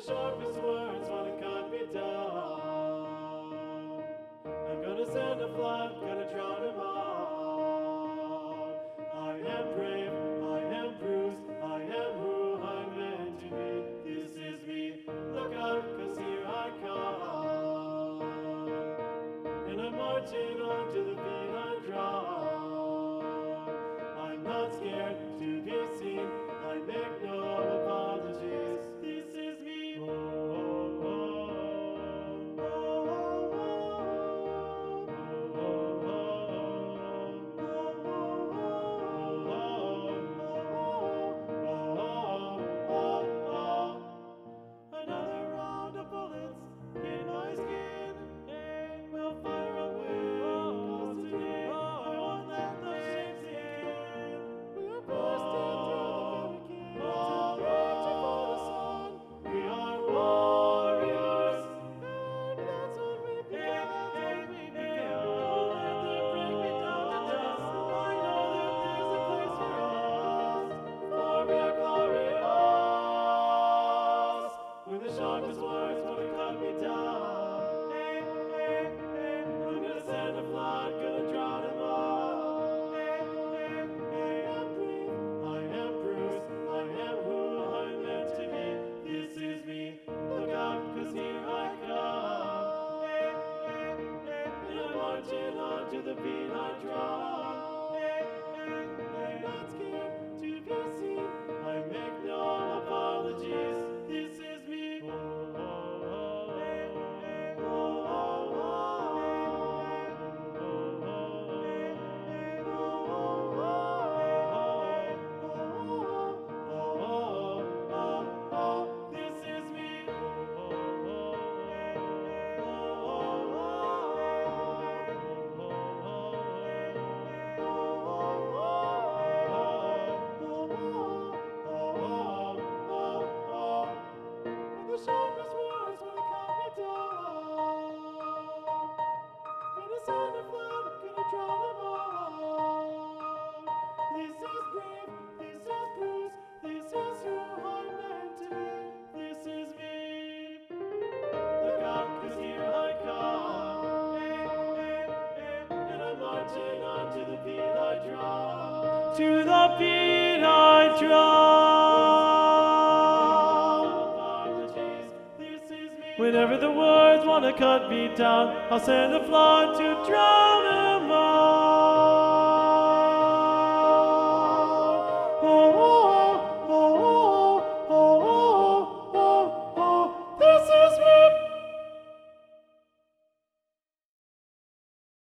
sharpest words wanna cut me down. I'm gonna send a flood, gonna drown him out. I am brave, I am bruised, I am who I'm meant to be. This is me, look out, 'cause here I come. And I'm marching on to the beat I drum. I'm not scared to be seen, I make no apologies. This is me. Another round of bullets in my skin will fire away. 'Cause today I won't let the shame sink in. We are bursting through the barricades and reaching for the sun. We are warriors, and that's what we become. Don't let them break me down to dust. I know that there's a place for us, for we are glorious. When the sharpest words wanna cut me down, I'm gonna send a flood, gonna drown him out. I am brave, I am bruised, I am who I'm meant to be. This is me, look out, 'cause here I come. And I'm marching on to the beat I drum. I'm not scared to be seen, I make no apologies. This is me. This is me. The sharpest words wanna cut me down. Gonna send a flood, gonna drown them out. This is brave, this is bruised, this is who I'm meant to be. This is me. Look out, 'cause here I come. And I'm marching on to the beat I drum. To the beat I drum. This is me. Whenever the words wanna cut me down, I'll send a flood to drown it.